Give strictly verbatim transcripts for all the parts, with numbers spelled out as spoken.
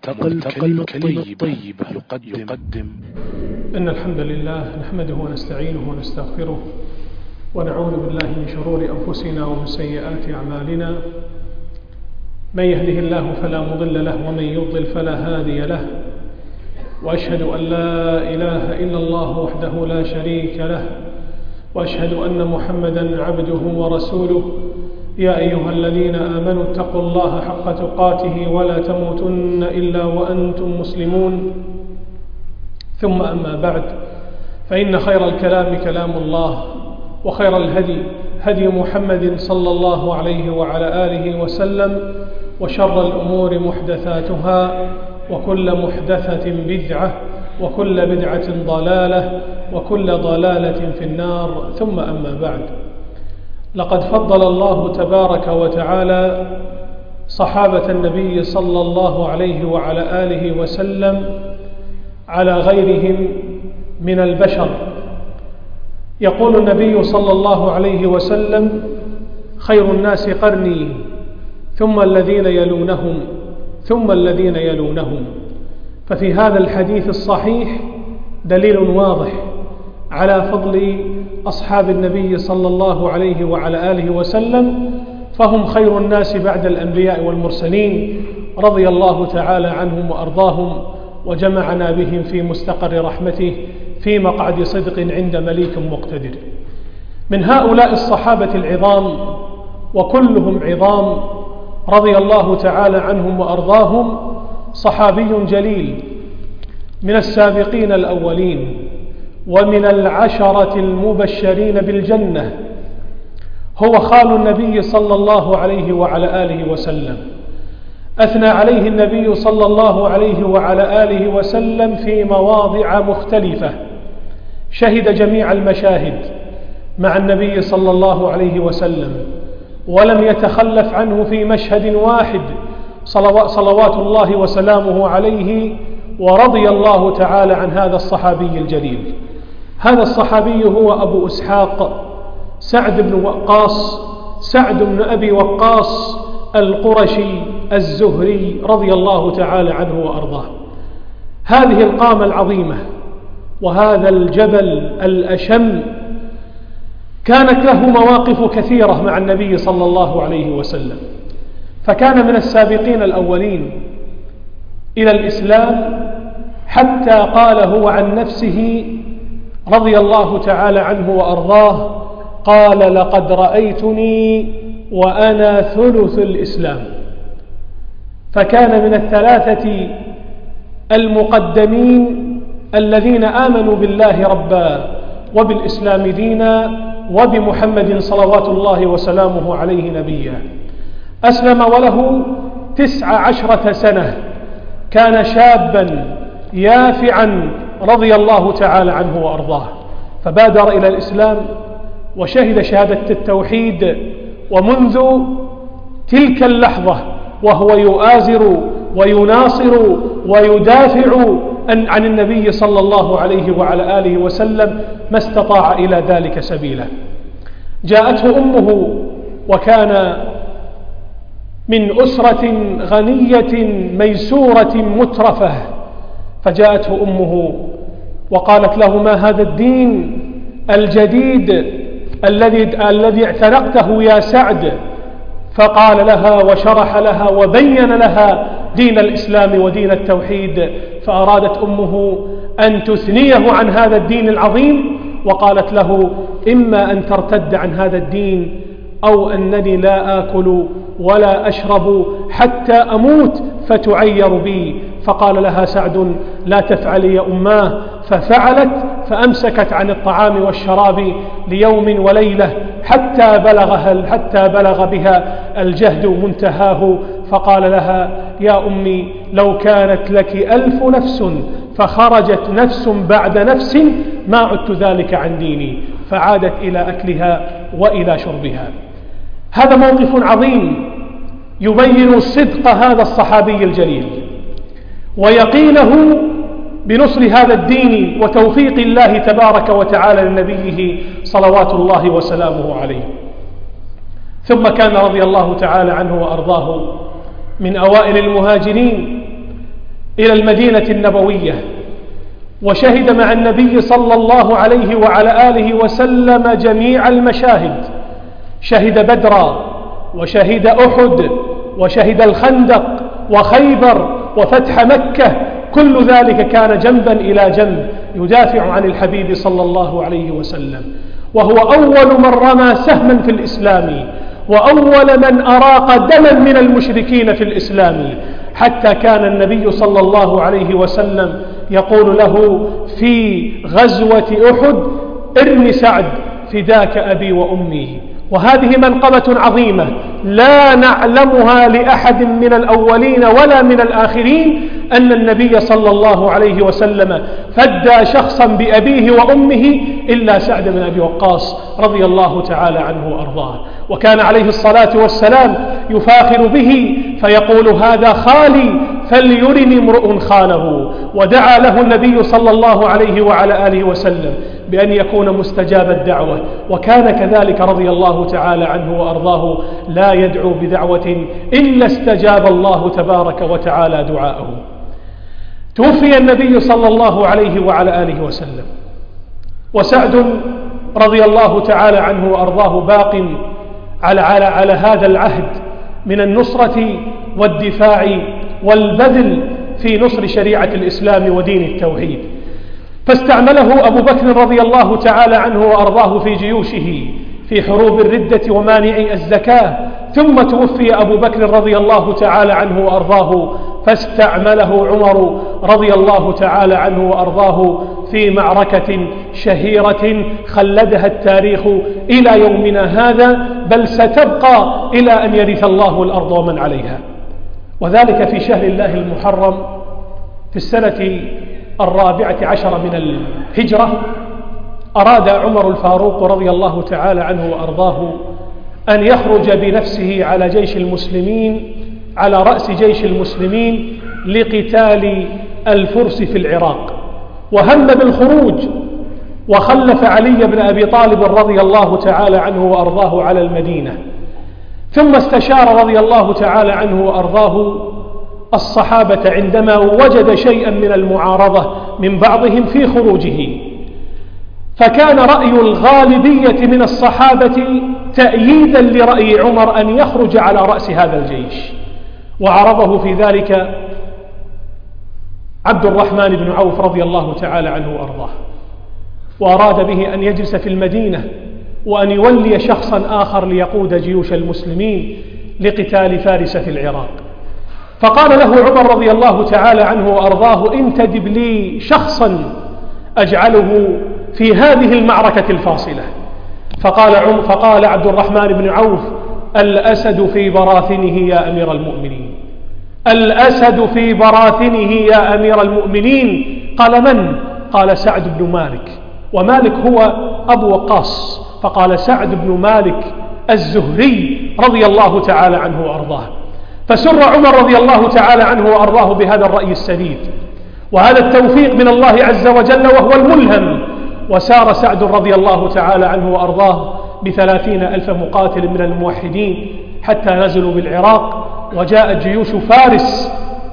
ملتقى الكلمة الطيبة يقدم, يقدم إن الحمد لله نحمده ونستعينه ونستغفره ونعوذ بالله من شرور أنفسنا ومن سيئات أعمالنا. من يهده الله فلا مضل له ومن يضلل فلا هادي له، وأشهد أن لا إله إلا الله وحده لا شريك له، وأشهد أن محمدا عبده ورسوله. يا أيها الذين آمنوا اتقوا الله حق تقاته ولا تموتن إلا وأنتم مسلمون. ثم أما بعد، فإن خير الكلام كلام الله، وخير الهدي هدي محمد صلى الله عليه وعلى آله وسلم، وشر الأمور محدثاتها، وكل محدثة بدعة، وكل بدعة ضلالة، وكل ضلالة في النار. ثم أما بعد، لقد فضل الله تبارك وتعالى صحابة النبي صلى الله عليه وعلى آله وسلم على غيرهم من البشر. يقول النبي صلى الله عليه وسلم: خير الناس قرني، ثم الذين يلونهم، ثم الذين يلونهم. ففي هذا الحديث الصحيح دليل واضح على فضل أصحاب النبي صلى الله عليه وعلى آله وسلم، فهم خير الناس بعد الأنبياء والمرسلين، رضي الله تعالى عنهم وأرضاهم، وجمعنا بهم في مستقر رحمته في مقعد صدق عند مليك مقتدر. من هؤلاء الصحابة العظام، وكلهم عظام، رضي الله تعالى عنهم وأرضاهم، صحابي جليل من السابقين الأولين ومن العشرة المبشرين بالجنة، هو خال النبي صلى الله عليه وعلى آله وسلم. أثنى عليه النبي صلى الله عليه وعلى آله وسلم في مواضع مختلفة، شهد جميع المشاهد مع النبي صلى الله عليه وسلم، ولم يتخلف عنه في مشهد واحد، صلوات الله وسلامه عليه، ورضي الله تعالى عن هذا الصحابي الجليل. هذا الصحابي هو أبو إسحاق سعد بن وقاص سعد بن أبي وقاص القرشي الزهري، رضي الله تعالى عنه وأرضاه. هذه القامة العظيمة وهذا الجبل الأشم كانت له مواقف كثيرة مع النبي صلى الله عليه وسلم، فكان من السابقين الأولين إلى الإسلام، حتى قال هو عن نفسه رضي الله تعالى عنه وأرضاه: قال: لقد رأيتني وأنا ثلث الإسلام. فكان من الثلاثة المقدمين الذين آمنوا بالله ربا، وبالإسلام دينا، وبمحمد صلوات الله وسلامه عليه نبيا. أسلم وله تسع عشرة سنة، كان شابا يافعا رضي الله تعالى عنه وأرضاه، فبادر إلى الإسلام وشهد شهادة التوحيد. ومنذ تلك اللحظة وهو يؤازر ويناصر ويدافع عن النبي صلى الله عليه وعلى آله وسلم ما استطاع إلى ذلك سبيلا. جاءته أمه، وكان من أسرة غنية ميسورة مترفة، فجاءته أمه وقالت له: ما هذا الدين الجديد الذي الذي اعتنقته يا سعد؟ فقال لها وشرح لها وبين لها دين الإسلام ودين التوحيد، فأرادت أمه أن تثنيه عن هذا الدين العظيم، وقالت له: إما أن ترتد عن هذا الدين، أو أنني لا آكل ولا أشرب حتى أموت فتعير بي. فقال لها سعد: لا تفعلي يا أماه. ففعلت، فأمسكت عن الطعام والشراب ليوم وليلة حتى بلغها حتى بلغ بها الجهد منتهاه. فقال لها: يا أمي، لو كانت لك ألف نفس فخرجت نفس بعد نفس ما عدت ذلك عن ديني. فعادت إلى أكلها وإلى شربها. هذا موقف عظيم يبين صدق هذا الصحابي الجليل ويقينه بنصر هذا الدين وتوفيق الله تبارك وتعالى لنبيه صلوات الله وسلامه عليه. ثم كان رضي الله تعالى عنه وأرضاه من أوائل المهاجرين إلى المدينة النبوية، وشهد مع النبي صلى الله عليه وعلى آله وسلم جميع المشاهد، شهد بدرا وشهد أحد وشهد الخندق وخيبر وفتح مكة، كل ذلك كان جنبا إلى جنب يدافع عن الحبيب صلى الله عليه وسلم، وهو أول من رمى سهما في الإسلام، وأول من أراق دما من المشركين في الإسلام، حتى كان النبي صلى الله عليه وسلم يقول له في غزوة أحد: ارم سعد فداك أبي وأمي. وهذه منقبة عظيمة لا نعلمها لأحد من الأولين ولا من الآخرين، أن النبي صلى الله عليه وسلم فدى شخصا بأبيه وأمه إلا سعد بن أبي وقاص رضي الله تعالى عنه وأرضاه. وكان عليه الصلاة والسلام يفاخر به فيقول: هذا خالي فليرني امرؤ خاله. ودعا له النبي صلى الله عليه وعلى آله وسلم بأن يكون مستجاب الدعوة، وكان كذلك رضي الله تعالى عنه وأرضاه، لا يدعو بدعوة إلا استجاب الله تبارك وتعالى دعاءه. توفي النبي صلى الله عليه وعلى آله وسلم، وسعد رضي الله تعالى عنه وأرضاه باق على, على, على هذا العهد من النصرة والدفاع والبذل في نصر شريعة الإسلام ودين التوحيد، فاستعمله أبو بكر رضي الله تعالى عنه وأرضاه في جيوشه في حروب الردة ومانع الزكاة، ثم توفي أبو بكر رضي الله تعالى عنه وأرضاه فاستعمله عمر رضي الله تعالى عنه وأرضاه في معركة شهيرة خلدها التاريخ إلى يومنا هذا، بل ستبقى إلى أن يرث الله الأرض ومن عليها. وذلك في شهر الله المحرم في السنة الرابعة عشر من الهجرة، أراد عمر الفاروق رضي الله تعالى عنه وأرضاه أن يخرج بنفسه على جيش المسلمين، على رأس جيش المسلمين لقتال الفرس في العراق، وهم بالخروج، وخلف علي بن أبي طالب رضي الله تعالى عنه وأرضاه على المدينة، ثم استشار رضي الله تعالى عنه وأرضاه الصحابة عندما وجد شيئا من المعارضة من بعضهم في خروجه، فكان رأي الغالبية من الصحابة تأييدا لرأي عمر أن يخرج على رأس هذا الجيش، وعرضه في ذلك عبد الرحمن بن عوف رضي الله تعالى عنه وأرضاه، وأراد به أن يجلس في المدينة وأن يولي شخصا آخر ليقود جيوش المسلمين لقتال فارس في العراق. فقال له عمر رضي الله تعالى عنه وأرضاه: انتدب لي شخصا أجعله في هذه المعركة الفاصلة. فقال, عم فقال عبد الرحمن بن عوف: الأسد في براثنه يا أمير المؤمنين، الأسد في براثنه يا أمير المؤمنين. قال: من؟ قال: سعد بن مالك، ومالك هو أبو وقاص، فقال: سعد بن مالك الزهري رضي الله تعالى عنه وأرضاه. فسر عمر رضي الله تعالى عنه وأرضاه بهذا الرأي السديد وهذا التوفيق من الله عز وجل وهو الملهم، وسار سعد رضي الله تعالى عنه وأرضاه بثلاثين ألف مقاتل من الموحدين حتى نزلوا بالعراق، وجاءت جيوش فارس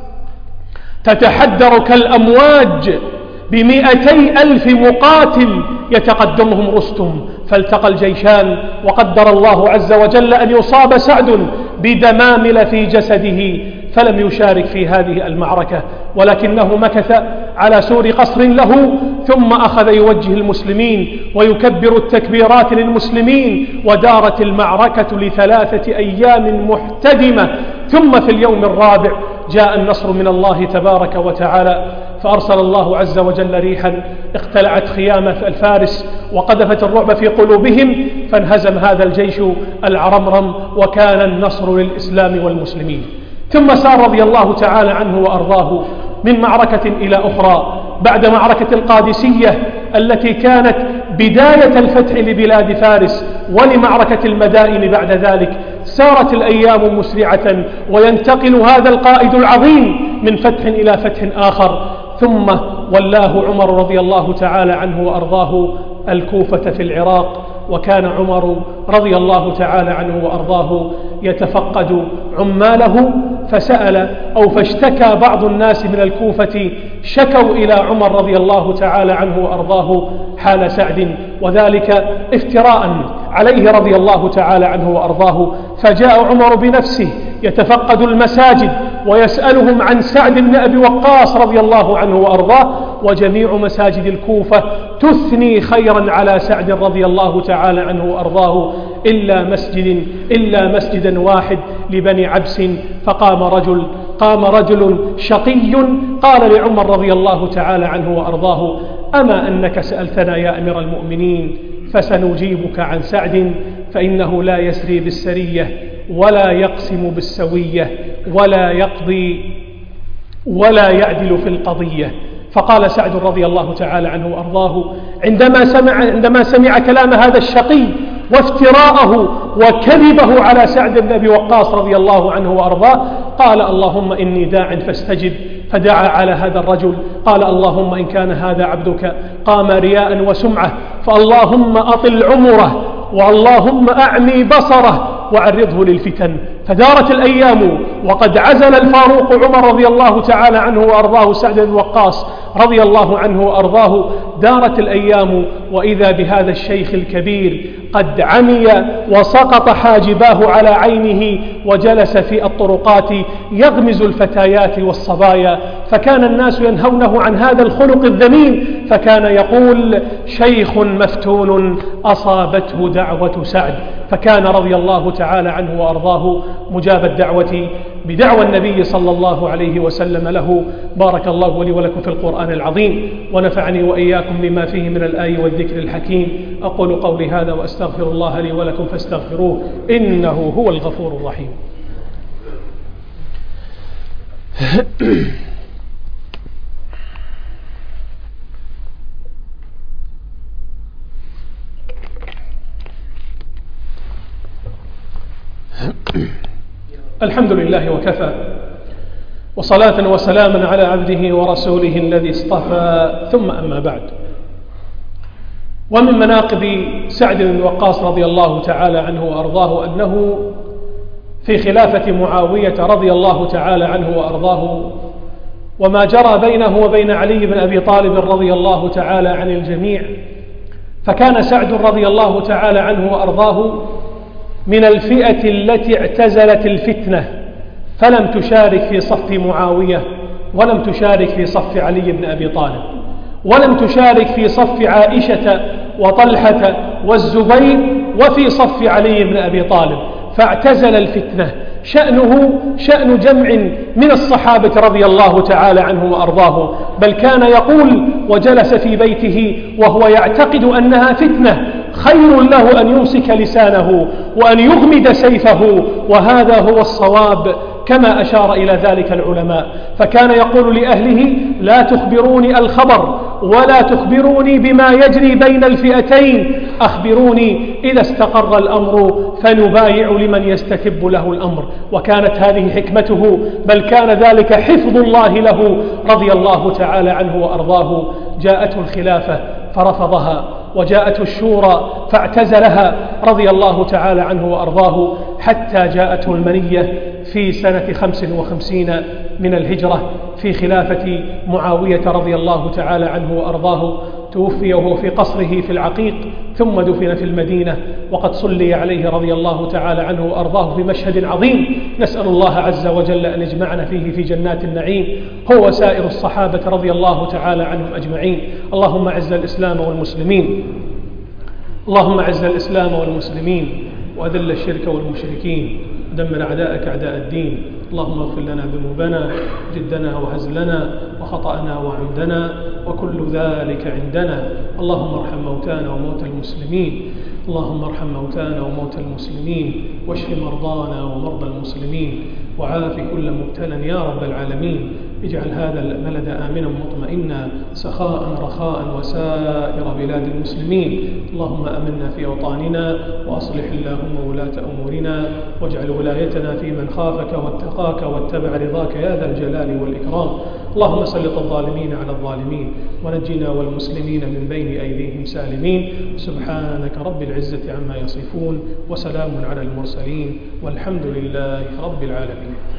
تتحدر كالأمواج بمئتي ألف مقاتل يتقدمهم رستم، فالتقى الجيشان، وقدر الله عز وجل أن يصاب سعد بدمامل في جسده فلم يشارك في هذه المعركة، ولكنه مكث على سور قصر له، ثم أخذ يوجه المسلمين ويكبر التكبيرات للمسلمين، ودارت المعركة لثلاثة أيام محتدمة. ثم في اليوم الرابع جاء النصر من الله تبارك وتعالى، فأرسل الله عز وجل ريحا اقتلعت خيام الفارس وقذفت الرعب في قلوبهم، فانهزم هذا الجيش العرمرم، وكان النصر للإسلام والمسلمين. ثم سار رضي الله تعالى عنه وأرضاه من معركة إلى أخرى بعد معركة القادسية التي كانت بداية الفتح لبلاد فارس ولمعركة المدائن بعد ذلك. سارت الأيام مسرعة، وينتقل هذا القائد العظيم من فتح إلى فتح آخر، ثم ولاه عمر رضي الله تعالى عنه وأرضاه الكوفة في العراق، وكان عمر رضي الله تعالى عنه وأرضاه يتفقد عماله، فسأل أو فاشتكى بعض الناس من الكوفة، شكوا إلى عمر رضي الله تعالى عنه وأرضاه حال سعد، وذلك افتراء عليه رضي الله تعالى عنه وأرضاه. فجاء عمر بنفسه يتفقد المساجد ويسألهم عن سعد بن أبي وقاص رضي الله عنه وأرضاه، وجميع مساجد الكوفة تثني خيرا على سعد رضي الله تعالى عنه وأرضاه إلا مسجد إلا مسجدا واحد لبني عبس. فقام رجل قام رجل شقي قال لعمر رضي الله تعالى عنه وأرضاه: أما أنك سألتنا يا أمير المؤمنين فسنجيبك عن سعد، فإنه لا يسري بالسرية ولا يقسم بالسوية ولا يقضي ولا يعدل في القضية. فقال سعد رضي الله تعالى عنه وأرضاه عندما سمع, عندما سمع كلام هذا الشقي وافتراءه وكذبه على سعد بن أبي وقاص رضي الله عنه وأرضاه، قال: اللهم إني داع فاستجب. فدعا على هذا الرجل قال: اللهم إن كان هذا عبدك قام رياء وسمعة، فاللهم أطل عمره واللهم أعمي بصره وعرضه للفتن. فدارت الأيام وقد عزل الفاروق عمر رضي الله تعالى عنه وأرضاه سعد بن وقاص رضي الله عنه وأرضاه. دارت الأيام وإذا بهذا الشيخ الكبير قد عمي وسقط حاجباه على عينه وجلس في الطرقات يغمز الفتيات والصبايا، فكان الناس ينهونه عن هذا الخلق الذميم، فكان يقول: شيخ مفتون أصابته دعوة سعد. فكان رضي الله تعالى عنه وأرضاه مجاب الدعوة بدعوى النبي صلى الله عليه وسلم له. بارك الله لي ولكم في القرآن العظيم، ونفعني وإياكم بما فيه من الآي والذكر الحكيم. أقول قولي هذا وأستغفر الله لي ولكم فاستغفروه إنه هو الغفور الرحيم. الحمد لله وكفى، وصلاة وسلاما على عبده ورسوله الذي اصطفى، ثم أما بعد. ومن مناقب سعد بن وقاص رضي الله تعالى عنه وأرضاه أنه في خلافة معاوية رضي الله تعالى عنه وأرضاه وما جرى بينه وبين علي بن أبي طالب رضي الله تعالى عن الجميع، فكان سعد رضي الله تعالى عنه وأرضاه من الفئة التي اعتزلت الفتنة فلم تشارك في صف معاوية، ولم تشارك في صف علي بن أبي طالب، ولم تشارك في صف عائشة وطلحة والزبير وفي صف علي بن أبي طالب، فاعتزل الفتنة. شأنه شأن جمع من الصحابة رضي الله تعالى عنه وأرضاه، بل كان يقول وجلس في بيته وهو يعتقد أنها فتنة خير له أن يمسك لسانه وأن يغمد سيفه، وهذا هو الصواب كما أشار إلى ذلك العلماء. فكان يقول لأهله: لا تخبروني الخبر ولا تخبروني بما يجري بين الفئتين، أخبروني إذا استقر الأمر فنبايع لمن يستتب له الأمر. وكانت هذه حكمته، بل كان ذلك حفظ الله له رضي الله تعالى عنه وأرضاه. جاءته الخلافة فرفضها، وجاءته الشورى فاعتزلها رضي الله تعالى عنه وأرضاه، حتى جاءته المنية في سنة خمس وخمسين من الهجرة في خلافة معاوية رضي الله تعالى عنه وأرضاه. توفي وهو في قصره في العقيق، ثم دفن في المدينة، وقد صلي عليه رضي الله تعالى عنه وأرضاه في مشهد عظيم نسأل الله عز وجل أن يجمعنا فيه في جنات النعيم، هو وسائر الصحابة رضي الله تعالى عنهم أجمعين. اللهم أعز الإسلام والمسلمين اللهم أعز الإسلام والمسلمين وأذل الشرك والمشركين، ودمر أعداءك أعداء الدين. اللهم اغفر لنا ذنوبنا جدنا وهزلنا وخطأنا وعمدنا وكل ذلك عندنا. اللهم ارحم موتانا وموتى المسلمين اللهم ارحم موتانا وموتى المسلمين، واشف مرضانا ومرضى المسلمين، وعاف كل مبتلى يا رب العالمين. اجعل هذا البلد آمنا مطمئنا سخاء رخاء وسائر بلاد المسلمين. اللهم أمنا في أوطاننا، وأصلح اللهم ولاة أمورنا، واجعل ولايتنا في من خافك واتقاك واتبع رضاك يا ذا الجلال والإكرام. اللهم سلط الظالمين على الظالمين ونجنا والمسلمين من بين أيديهم سالمين. سبحانك رب العزة عما يصفون وسلام على المرسلين والحمد لله رب العالمين.